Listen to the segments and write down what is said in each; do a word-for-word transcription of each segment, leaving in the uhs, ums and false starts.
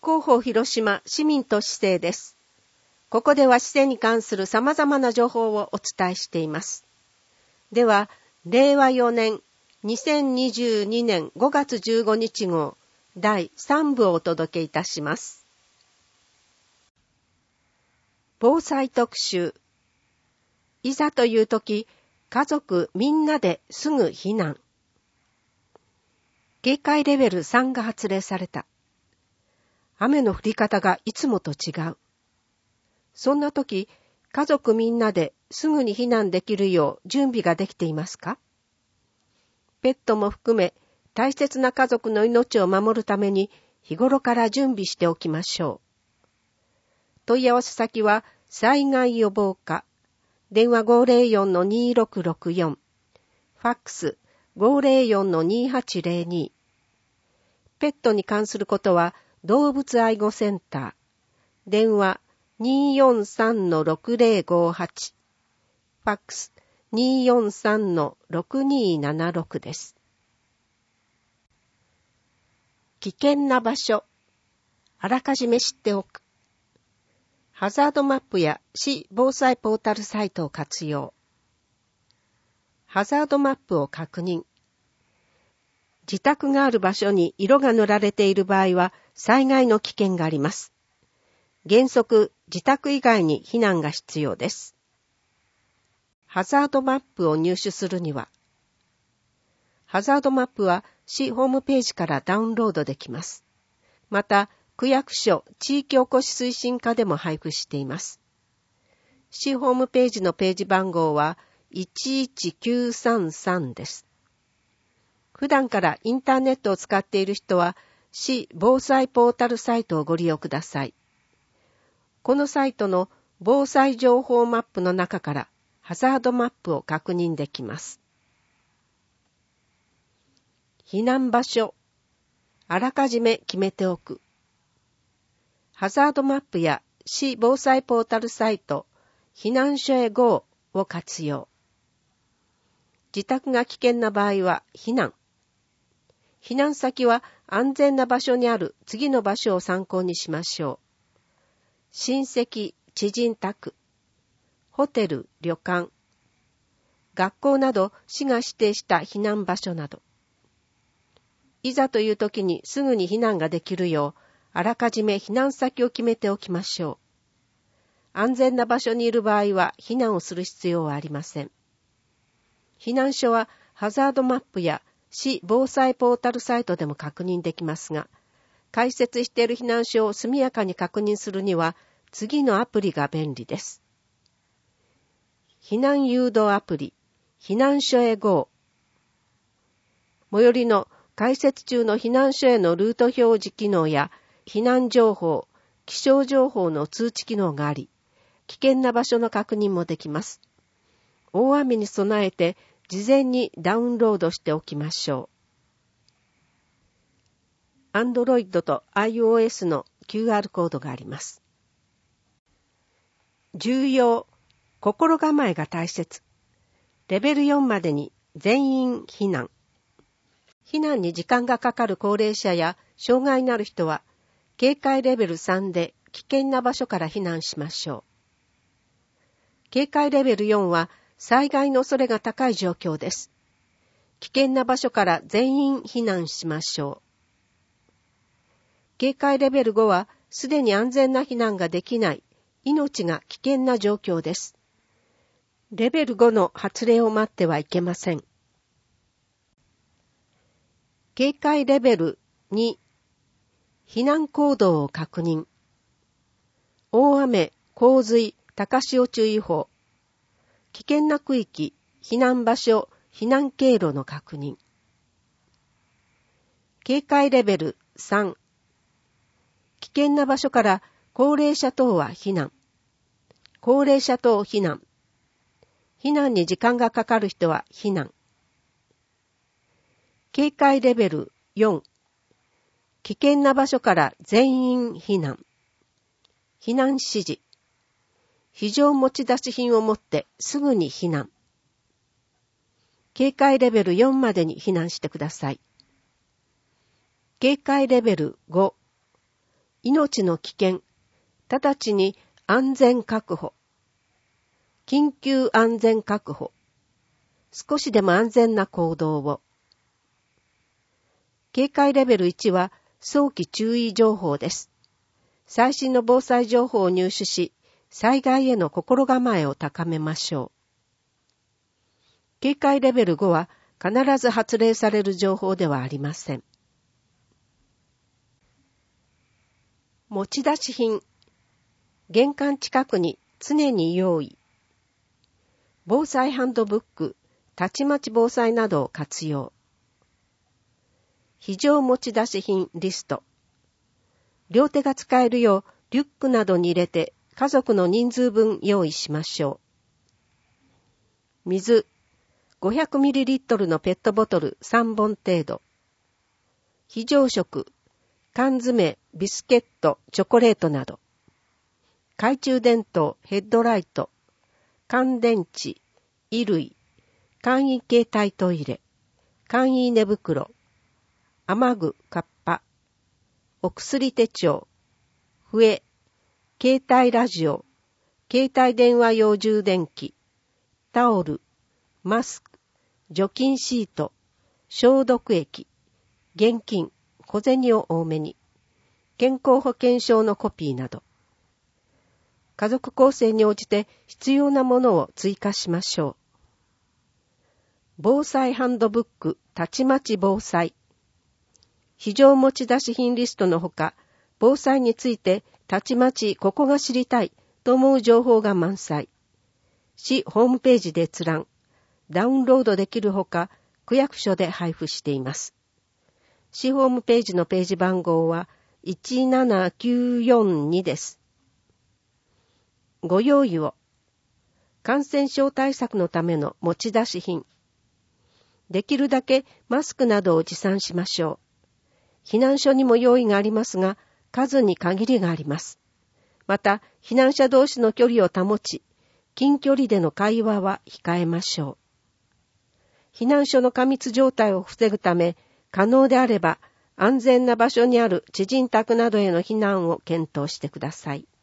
広報広島市民都市政です。ここでは市政に関する様々な情報をお伝えしています。では、れいわよねんにせんにじゅうにねんごがつじゅうごにち号だいさんぶをお届けいたします。防災特集。いざというとき、家族みんなですぐ避難。警戒レベルさんが発令された。雨の降り方がいつもと違う。そんなとき、家族みんなですぐに避難できるよう準備ができていますか？ペットも含め大切な家族の命を守るために日頃から準備しておきましょう。問い合わせ先は災害予防課、電話 ごーぜろよんのにーろくろくよん、ファックス ごーぜろよんのにーはちぜろに。ペットに関することは動物愛護センター、電話 にーよんさんのろくぜろごはち、ファックス にーよんさんのろくにーななろく です。危険な場所、あらかじめ知っておく。ハザードマップや市防災ポータルサイトを活用。ハザードマップを確認。自宅がある場所に色が塗られている場合は災害の危険があります。原則、自宅以外に避難が必要です。ハザードマップを入手するには、ハザードマップは市ホームページからダウンロードできます。また、区役所地域おこし推進課でも配布しています。市ホームページのページ番号はいちいちきゅうさんさんです。普段からインターネットを使っている人は、市防災ポータルサイトをご利用ください。このサイトの防災情報マップの中からハザードマップを確認できます。避難場所、あらかじめ決めておく。ハザードマップや市防災ポータルサイト、避難所へ ゴー を活用。自宅が危険な場合は避難。避難先は安全な場所にある次の場所を参考にしましょう。親戚、知人宅、ホテル、旅館、学校など市が指定した避難場所など。いざという時にすぐに避難ができるよう、あらかじめ避難先を決めておきましょう。安全な場所にいる場合は避難をする必要はありません。避難所はハザードマップや市防災ポータルサイトでも確認できますが、開設している避難所を速やかに確認するには、次のアプリが便利です。避難誘導アプリ、避難所へ ゴー。最寄りの開設中の避難所へのルート表示機能や、避難情報、気象情報の通知機能があり、危険な場所の確認もできます。大雨に備えて、事前にダウンロードしておきましょう。Android と iOS の キューアール コードがあります。重要、心構えが大切。レベルよんまでに全員避難。避難に時間がかかる高齢者や障害のある人は、警戒レベルさんで危険な場所から避難しましょう。警戒レベルよんは災害の恐れが高い状況です。危険な場所から全員避難しましょう。警戒レベルごはすでに安全な避難ができない、命が危険な状況です。レベルごの発令を待ってはいけません。警戒レベルに、避難行動を確認。大雨、洪水、高潮注意報。危険な区域、避難場所、避難経路の確認。警戒レベルさん。危険な場所から高齢者等は避難。高齢者等避難。避難に時間がかかる人は避難。警戒レベルよん。危険な場所から全員避難。避難指示。非常持ち出し品を持ってすぐに避難。警戒レベルよんまでに避難してください。警戒レベルご。 命の危険、直ちに安全確保。緊急安全確保。少しでも安全な行動を。警戒レベルいちは早期注意情報です。最新の防災情報を入手し、災害への心構えを高めましょう。警戒レベルごは必ず発令される情報ではありません。持ち出し品。玄関近くに常に用意。防災ハンドブック、たちまち防災などを活用。非常持ち出し品リスト。両手が使えるようリュックなどに入れて家族の人数分用意しましょう。水、ごひゃくミリリットル のペットボトルさんぼん程度。非常食、缶詰、ビスケット、チョコレートなど。懐中電灯、ヘッドライト、乾電池、衣類、簡易携帯トイレ、簡易寝袋、雨具、カッパ、お薬手帳、笛、携帯ラジオ、携帯電話用充電器、タオル、マスク、除菌シート、消毒液、現金、小銭を多めに、健康保険証のコピーなど。家族構成に応じて必要なものを追加しましょう。防災ハンドブック、たちまち防災。非常持ち出し品リストのほか、防災についてたちまちここが知りたいと思う情報が満載。市ホームページで閲覧、ダウンロードできるほか、区役所で配布しています。市ホームページのページ番号はいちななきゅうよんにです。ご用意を。感染症対策のための持ち出し品。できるだけマスクなどを持参しましょう。避難所にも用意がありますが、数に限りがあります。また、避難者同士の距離を保ち、近距離での会話は控えましょう。避難所の過密状態を防ぐため、可能であれば安全な場所にある知人宅などへの避難を検討してください。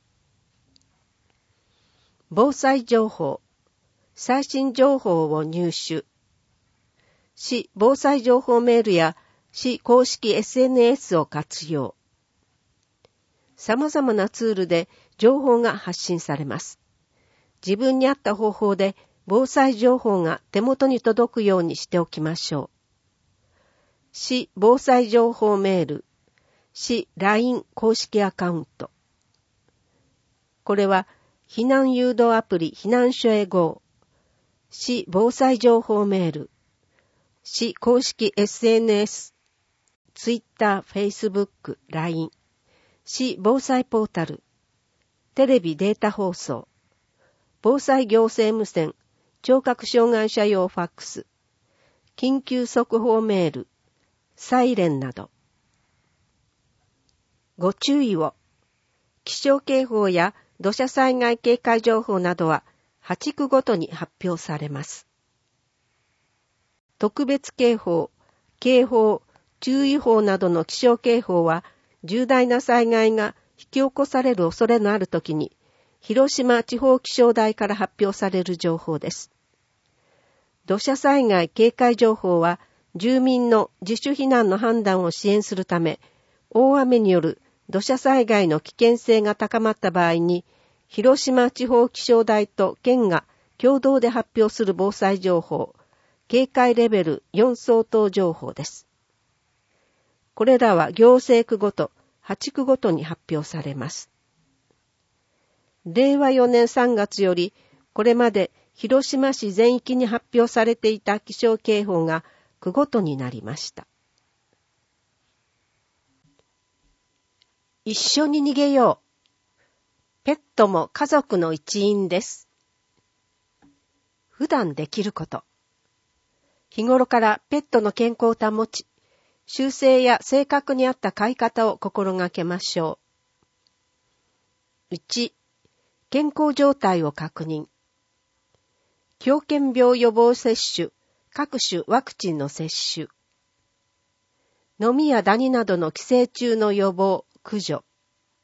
防災情報。最新情報を入手。市防災情報メールや市公式 エスエヌエス を活用。様々なツールで情報が発信されます。自分に合った方法で防災情報が手元に届くようにしておきましょう。市防災情報メール、市 ライン 公式アカウント。これは避難誘導アプリ避難所へ ゴー、市防災情報メール、市公式 エスエヌエス、ツイッター、フェイスブック、ライン、市防災ポータル、テレビデータ放送、防災行政無線、聴覚障害者用ファックス、緊急速報メール、サイレンなど。ご注意を。気象警報や土砂災害警戒情報などははち区ごとに発表されます。特別警報、警報、注意報などの気象警報は重大な災害が引き起こされる恐れのあるときに広島地方気象台から発表される情報です。土砂災害警戒情報は住民の自主避難の判断を支援するため、大雨による土砂災害の危険性が高まった場合に、広島地方気象台と県が共同で発表する防災情報、警戒レベルよん相当情報です。これらは行政区ごと、はち区ごとに発表されます。れいわよねんさんがつより、これまで広島市全域に発表されていた気象警報が区ごとになりました。一緒に逃げよう。ペットも家族の一員です。普段できること。日頃からペットの健康を保ち、習性や性格に合った飼い方を心がけましょう。いち、健康状態を確認。狂犬病予防接種、各種ワクチンの接種。ノミやダニなどの寄生虫の予防、駆除。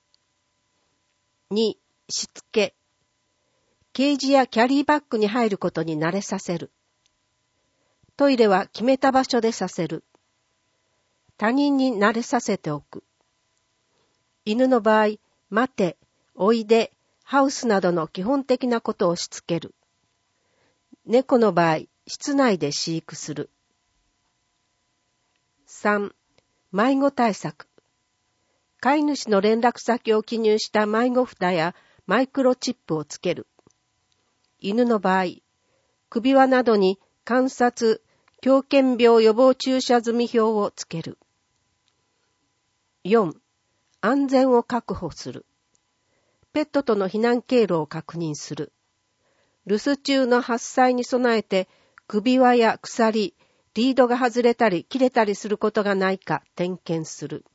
に、しつけ。ケージやキャリーバッグに入ることに慣れさせる。トイレは決めた場所でさせる。他人に慣れさせておく。犬の場合、待て、おいで、ハウスなどの基本的なことをしつける。猫の場合、室内で飼育する。さん、迷子対策。飼い主の連絡先を記入した迷子札やマイクロチップをつける。犬の場合、首輪などに観察、狂犬病予防注射済み表をつける。よん、安全を確保する。ペットとの避難経路を確認する。留守中の発災に備えて首輪や鎖、リードが外れたり切れたりすることがないか点検する。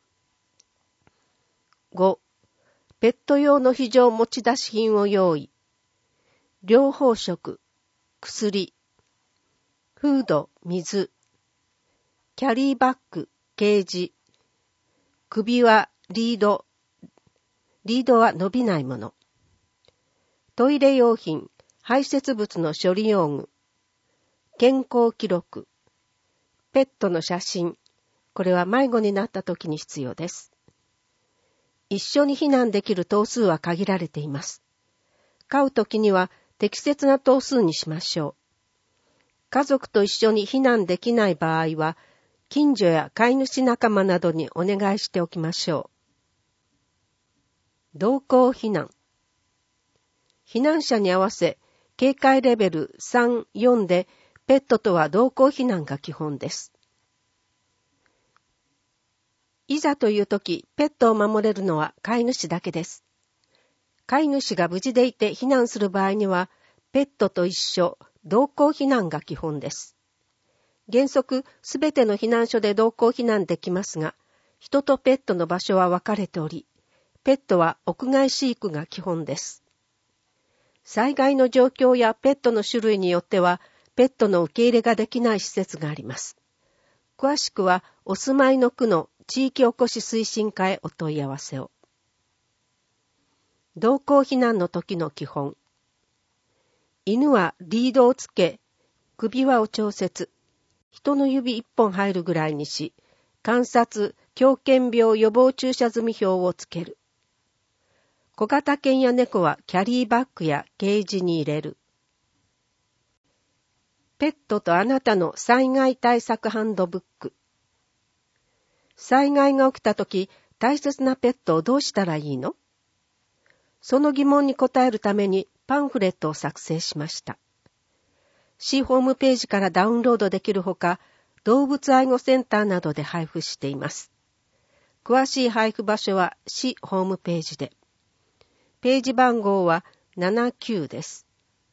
ご、ペット用の非常持ち出し品を用意。療法食、薬、フード、水、キャリーバッグ、ケージ、首輪、リード、リードは伸びないもの。トイレ用品、排泄物の処理用具、健康記録、ペットの写真、これは迷子になった時に必要です。一緒に避難できる頭数は限られています。飼う時には適切な頭数にしましょう。家族と一緒に避難できない場合は、近所や飼い主仲間などにお願いしておきましょう。同行避難。避難者に合わせ、警戒レベルさん、よんで、ペットとは同行避難が基本です。いざという時、ペットを守れるのは飼い主だけです。飼い主が無事でいて避難する場合には、ペットと一緒、同行避難が基本です。原則、すべての避難所で同行避難できますが、人とペットの場所は分かれており、ペットは屋外飼育が基本です。災害の状況やペットの種類によっては、ペットの受け入れができない施設があります。詳しくは、お住まいの区の地域おこし推進課へお問い合わせを。同行避難の時の基本。犬はリードをつけ、首輪を調節。人の指一本入るぐらいにし、観察、狂犬病予防注射済み表をつける。小型犬や猫はキャリーバッグやケージに入れる。ペットとあなたの災害対策ハンドブック。災害が起きたとき、大切なペットをどうしたらいいの？その疑問に答えるためにパンフレットを作成しました。市ホームページからダウンロードできるほか、動物愛護センターなどで配布しています。詳しい配布場所は市ホームページで。ページ番号はななじゅうきゅうです。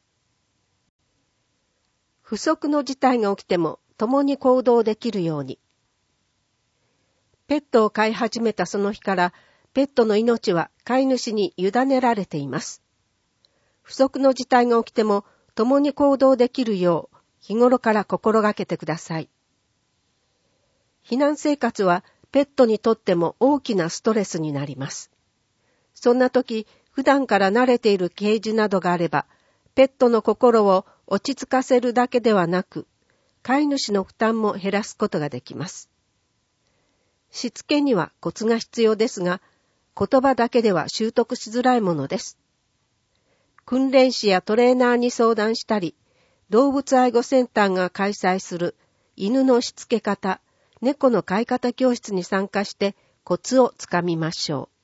不測の事態が起きても共に行動できるように。ペットを飼い始めたその日から、ペットの命は飼い主に委ねられています。不測の事態が起きても共に行動できるよう、日頃から心がけてください。避難生活はペットにとっても大きなストレスになります。そんな時、普段から慣れているケージなどがあれば、ペットの心を落ち着かせるだけではなく、飼い主の負担も減らすことができます。しつけにはコツが必要ですが、言葉だけでは習得しづらいものです。訓練士やトレーナーに相談したり、動物愛護センターが開催する犬のしつけ方、猫の飼い方教室に参加してコツをつかみましょう。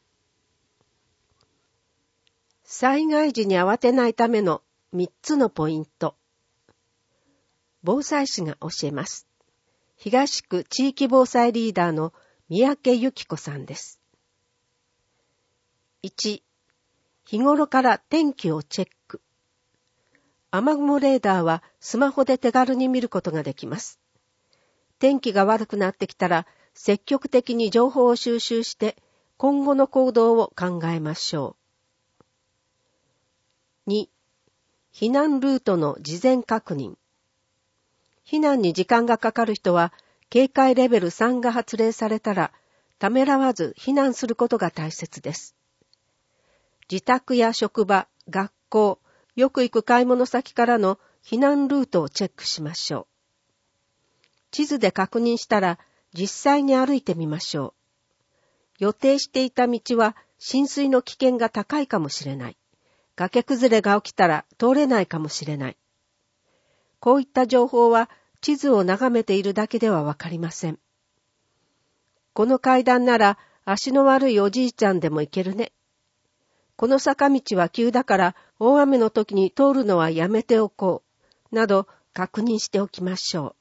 災害時に慌てないためのみっつのポイント。防災士が教えます。東区地域防災リーダーの三宅由紀子さんです。いち、日頃から天気をチェック。雨雲レーダーはスマホで手軽に見ることができます。天気が悪くなってきたら積極的に情報を収集して今後の行動を考えましょう。に、避難ルートの事前確認。避難に時間がかかる人は警戒レベルさんが発令されたらためらわず避難することが大切です。 自宅や職場、学校、よく行く買い物先からの避難ルートをチェックしましょう。地図で確認したら実際に歩いてみましょう。予定していた道は浸水の危険が高いかもしれない。崖崩れが起きたら通れないかもしれない。こういった情報は地図を眺めているだけではわかりません。この階段なら足の悪いおじいちゃんでも行けるね。この坂道は急だから大雨の時に通るのはやめておこう。など確認しておきましょう。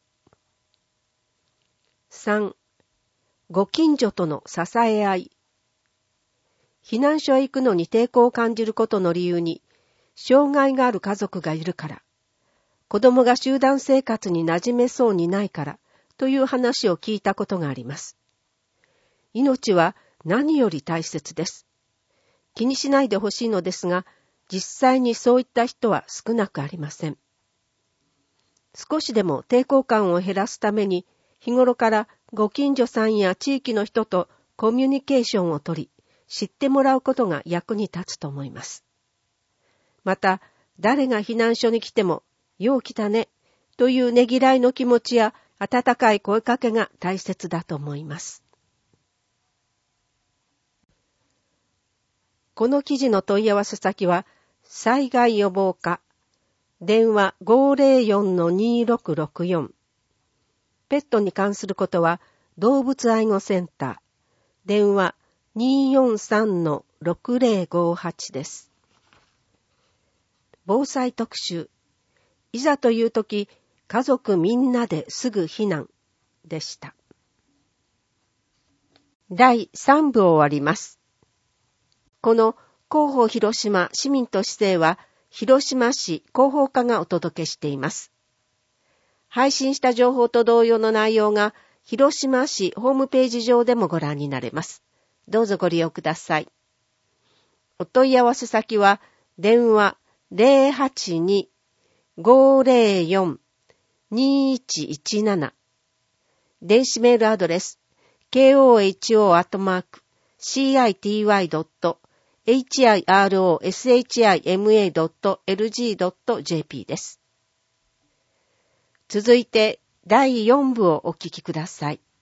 さん. ご近所との支え合い。避難所へ行くのに抵抗を感じることの理由に、障害がある家族がいるから、子供が集団生活に馴染めそうにないから、という話を聞いたことがあります。命は何より大切です。気にしないでほしいのですが、実際にそういった人は少なくありません。少しでも抵抗感を減らすために、日頃からご近所さんや地域の人とコミュニケーションをとり、知ってもらうことが役に立つと思います。また、誰が避難所に来ても、よう来たね、というねぎらいの気持ちや温かい声かけが大切だと思います。この記事の問い合わせ先は、災害予防課、電話 ごーぜろよんのにーろくろくよん。ペットに関することは、動物愛護センター、電話 にーよんさんのろくぜろごはち です。防災特集、いざというとき、家族みんなですぐ避難でした。だいさん部を終わります。この広報広島市民と市政は、広島市広報課がお届けしています。配信した情報と同様の内容が、広島市ホームページ上でもご覧になれます。どうぞご利用ください。お問い合わせ先は、電話 ゼロはちに ごーぜろよん にーいちいちなな、電子メールアドレス ケーオーエイチオー アットマーク シーアイティーワイ ドット エイチアイアールオーエスエイチアイエムエー ドット エルジー ドット ジェーピー です。続いてだいよん部をお聞きください。